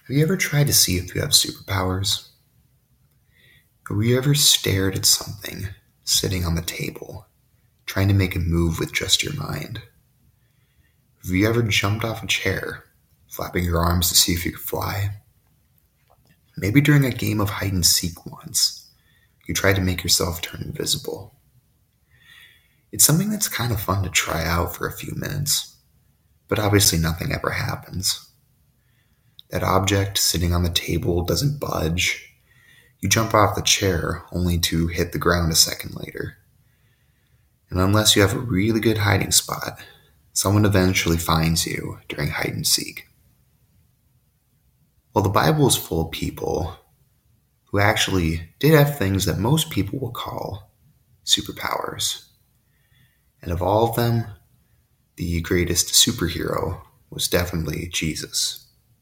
Have you ever tried to see if you have superpowers? Have you ever stared at something sitting on the table, trying to make a move with just your mind? Have you ever jumped off a chair, flapping your arms to see if you could fly? Maybe during a game of hide and seek once, you tried to make yourself turn invisible. It's something that's kind of fun to try out for a few minutes, but obviously nothing ever happens. That object sitting on the table doesn't budge. You jump off the chair only to hit the ground a second later. And unless you have a really good hiding spot, someone eventually finds you during hide and seek. Well, the Bible is full of people who actually did have things that most people will call superpowers. And of all of them, the greatest superhero was definitely Jesus.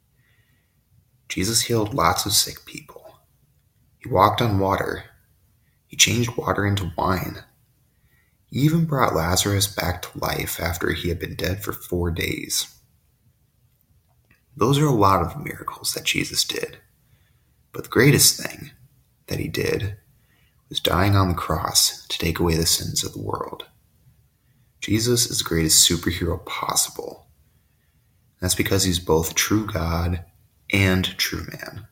Jesus healed lots of sick people. He walked on water. He changed water into wine. He even brought Lazarus back to life after he had been dead for 4 days. Those are a lot of miracles that Jesus did. But the greatest thing that he did was dying on the cross to take away the sins of the world. Jesus is the greatest superhero possible. That's because he's both true God and true man.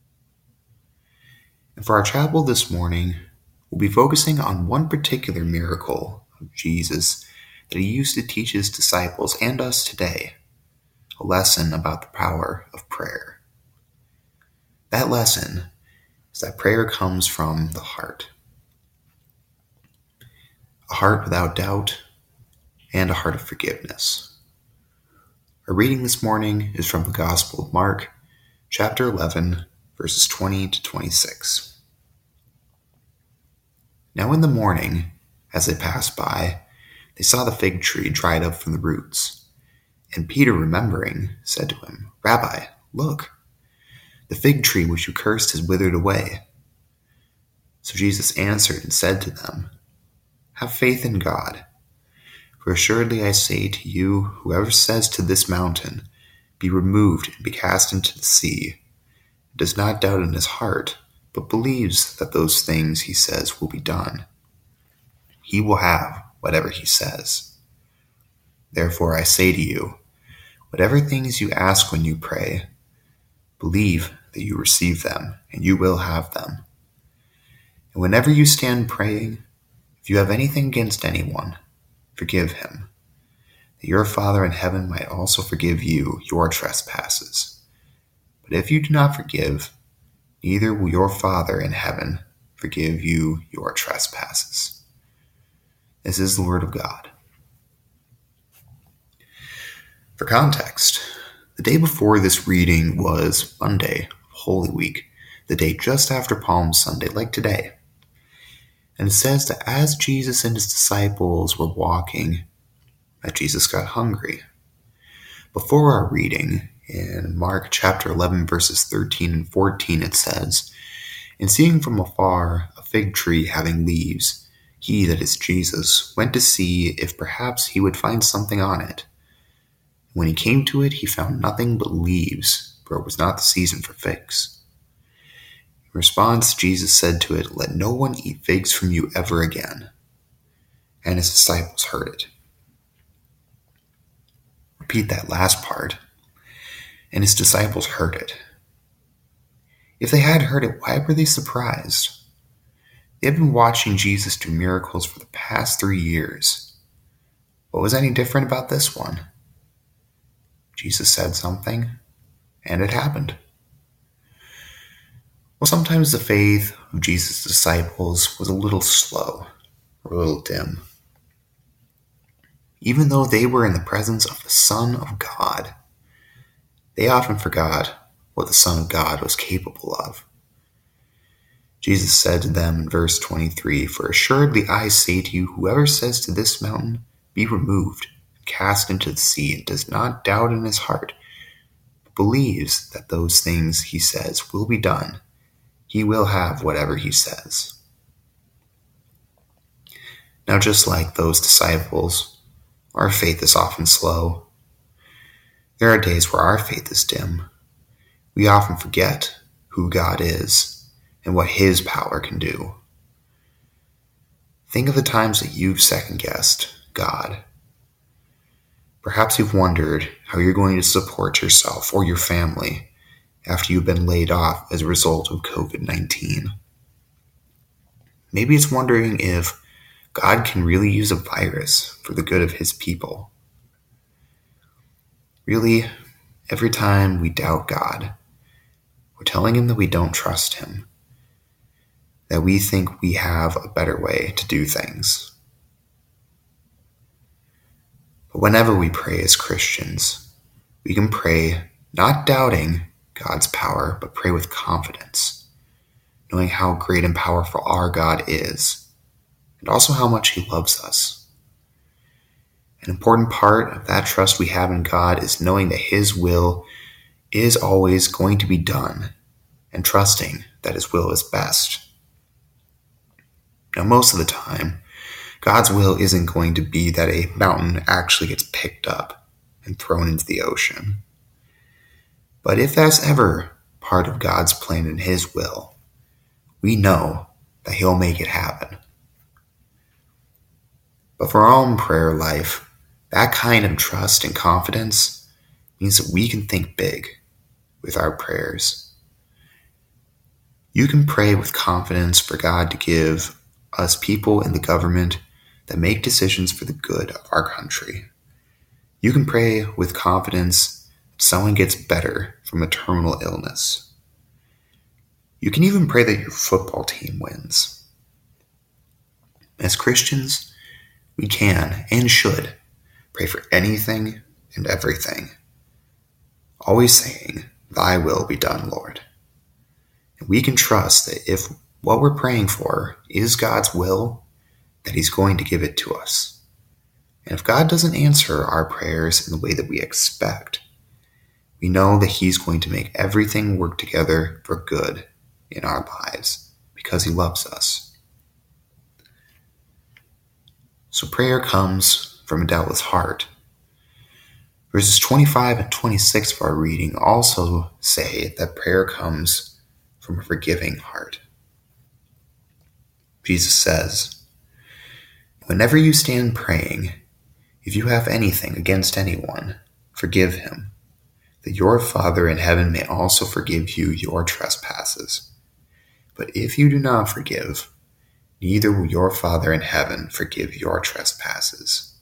And for our chapel this morning, we'll be focusing on one particular miracle of Jesus that he used to teach his disciples and us today, a lesson about the power of prayer. That lesson is that prayer comes from the heart. A heart without doubt and a heart of forgiveness. Our reading this morning is from the Gospel of Mark, chapter 11, verses 20 to 26. Now in the morning, as they passed by, they saw the fig tree dried up from the roots. And Peter, remembering, said to him, "Rabbi, look, the fig tree which you cursed has withered away." So Jesus answered and said to them, "Have faith in God. For assuredly I say to you, whoever says to this mountain, 'Be removed and be cast into the sea,' and does not doubt in his heart, but believes that those things he says will be done, he will have whatever he says. Therefore I say to you, whatever things you ask when you pray, believe that you receive them, and you will have them. And whenever you stand praying, if you have anything against anyone, forgive him, that your Father in heaven might also forgive you your trespasses. But if you do not forgive, neither will your Father in heaven forgive you your trespasses." This is the word of God. For context, the day before this reading was Monday, Holy Week, the day just after Palm Sunday, like today. And it says that as Jesus and his disciples were walking, that Jesus got hungry. Before our reading, in Mark chapter 11, verses 13 and 14, it says, "And seeing from afar a fig tree having leaves, he, that is Jesus, went to see if perhaps he would find something on it. When he came to it, he found nothing but leaves, for it was not the season for figs. In response, Jesus said to it, 'Let no one eat figs from you ever again.' And his disciples heard it." Repeat that last part. And his disciples heard it. If they had heard it, why were they surprised? They had been watching Jesus do miracles for the past 3 years. What was any different about this one? Jesus said something, and it happened. Well, sometimes the faith of Jesus' disciples was a little slow, or a little dim. Even though they were in the presence of the Son of God, they often forgot what the Son of God was capable of. Jesus said to them in verse 23, "For assuredly I say to you, whoever says to this mountain, 'Be removed and cast into the sea,' and does not doubt in his heart, but believes that those things he says will be done, he will have whatever he says." Now, just like those disciples, our faith is often slow. There are days where our faith is dim. we often forget who God is and what His power can do. Think of the times that you've second-guessed God. Perhaps you've wondered how you're going to support yourself or your family after you've been laid off as a result of COVID-19. Maybe it's wondering if God can really use a virus for the good of His people. Really, every time we doubt God, we're telling Him that we don't trust Him, that we think we have a better way to do things. But whenever we pray as Christians, we can pray not doubting God's power, but pray with confidence, knowing how great and powerful our God is, and also how much He loves us. An important part of that trust we have in God is knowing that His will is always going to be done, and trusting that His will is best. Now, most of the time, God's will isn't going to be that a mountain actually gets picked up and thrown into the ocean. But if that's ever part of God's plan and His will, we know that He'll make it happen. But for our own prayer life, that kind of trust and confidence means that we can think big with our prayers. You can pray with confidence for God to give us people in the government that make decisions for the good of our country. You can pray with confidence that someone gets better from a terminal illness. You can even pray that your football team wins. As Christians, we can and should pray for anything and everything, always saying, "Thy will be done, Lord." And we can trust that if what we're praying for is God's will, that He's going to give it to us. And if God doesn't answer our prayers in the way that we expect, we know that He's going to make everything work together for good in our lives because He loves us. So prayer comes from a doubtless heart. Verses 25 and 26 of our reading also say that prayer comes from a forgiving heart. Jesus says, "Whenever you stand praying, if you have anything against anyone, forgive him, that your Father in heaven may also forgive you your trespasses. But if you do not forgive, neither will your Father in heaven forgive your trespasses."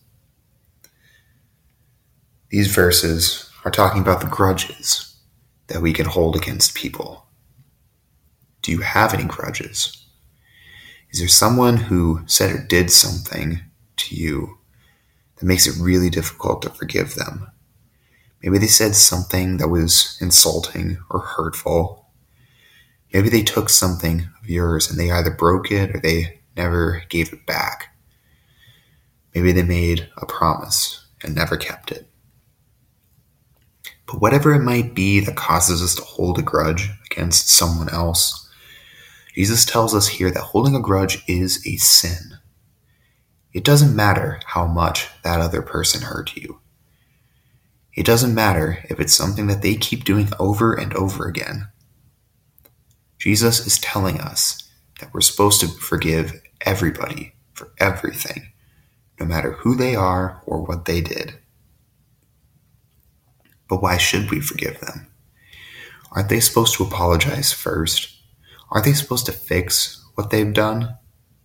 These verses are talking about the grudges that we can hold against people. Do you have any grudges? Is there someone who said or did something to you that makes it really difficult to forgive them? Maybe they said something that was insulting or hurtful. Maybe they took something of yours and they either broke it or they never gave it back. Maybe they made a promise and never kept it. But whatever it might be that causes us to hold a grudge against someone else, Jesus tells us here that holding a grudge is a sin. It doesn't matter how much that other person hurt you. It doesn't matter if it's something that they keep doing over and over again. Jesus is telling us that we're supposed to forgive everybody for everything, no matter who they are or what they did. But why should we forgive them? Aren't they supposed to apologize first? Aren't they supposed to fix what they've done?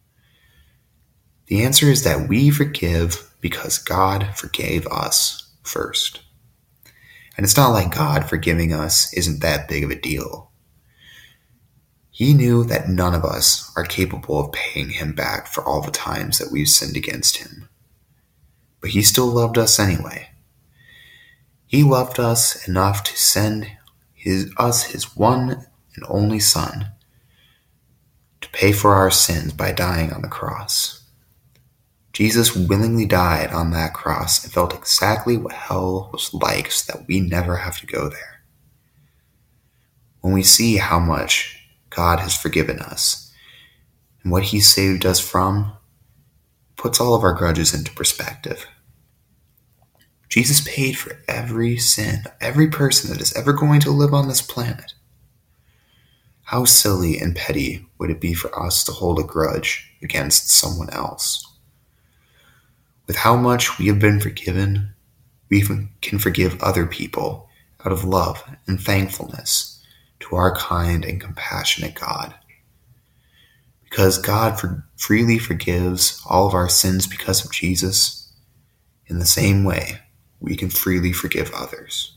The answer is that we forgive because God forgave us first. And it's not like God forgiving us isn't that big of a deal. He knew that none of us are capable of paying Him back for all the times that we've sinned against Him. But He still loved us anyway. He loved us enough to send us His one and only Son to pay for our sins by dying on the cross. Jesus willingly died on that cross and felt exactly what hell was like so that we never have to go there. When we see how much God has forgiven us and what He saved us from, it puts all of our grudges into perspective. Jesus paid for every sin of every person that is ever going to live on this planet. How silly and petty would it be for us to hold a grudge against someone else? With how much we have been forgiven, we can forgive other people out of love and thankfulness to our kind and compassionate God. Because God freely forgives all of our sins because of Jesus, in the same way, we can freely forgive others.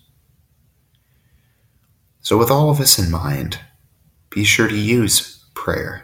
So with all of this in mind, be sure to use prayer.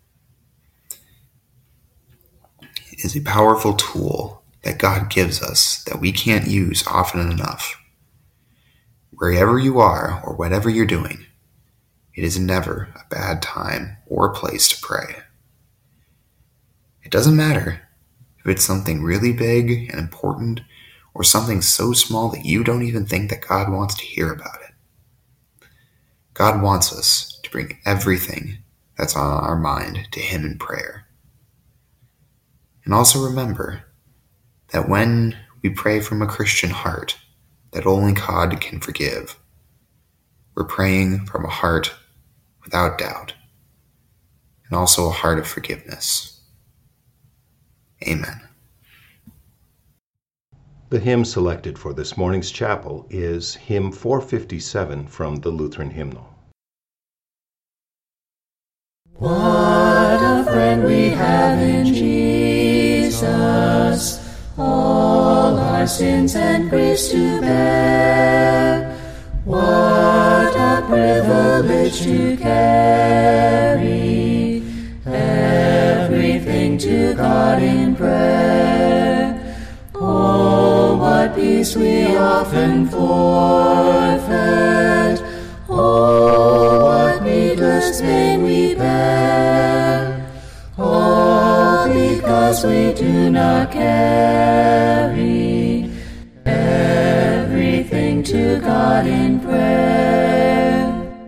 It is a powerful tool that God gives us that we can't use often enough. Wherever you are or whatever you're doing, it is never a bad time or place to pray. It doesn't matter if it's something really big and important or something so small that you don't even think that God wants to hear about it. God wants us to bring everything that's on our mind to Him in prayer. And also remember that when we pray from a Christian heart that only God can forgive, we're praying from a heart without doubt, and also a heart of forgiveness. Amen. The hymn selected for this morning's chapel is hymn 457 from the Lutheran Hymnal. What a friend we have in Jesus, all our sins and griefs to bear. What a privilege to carry everything to God in prayer. Oh, what peace we often forfeit. Oh, what needless pain we bear. All because we do not carry everything to God in prayer.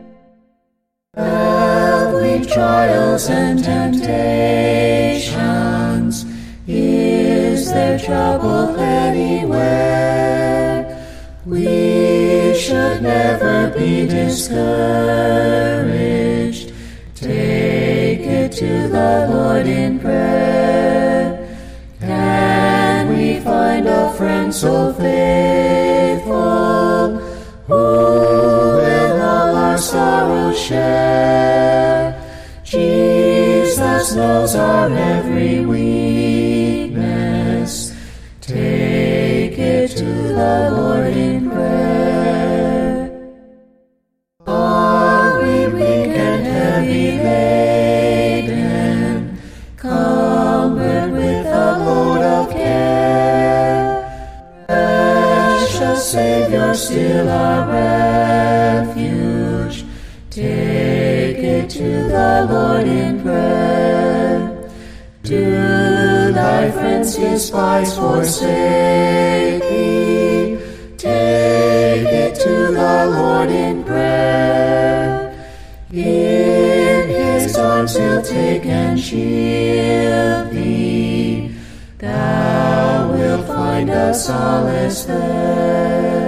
Every trials and temptations, is there trouble anywhere? We should never be discouraged. Take it to the Lord in prayer. Can we find a friend so faithful, who will all our sorrows share? Jesus knows our every weakness. Take it to the Lord in prayer. Are we weak and heavy laden, cumbered with a load of care? Precious Savior, still our refuge. Take it to the Lord in prayer. Do thy friends despise, forsake thee? Take it to the Lord in prayer. In His arms He'll take and shield thee. Thou wilt find a solace there.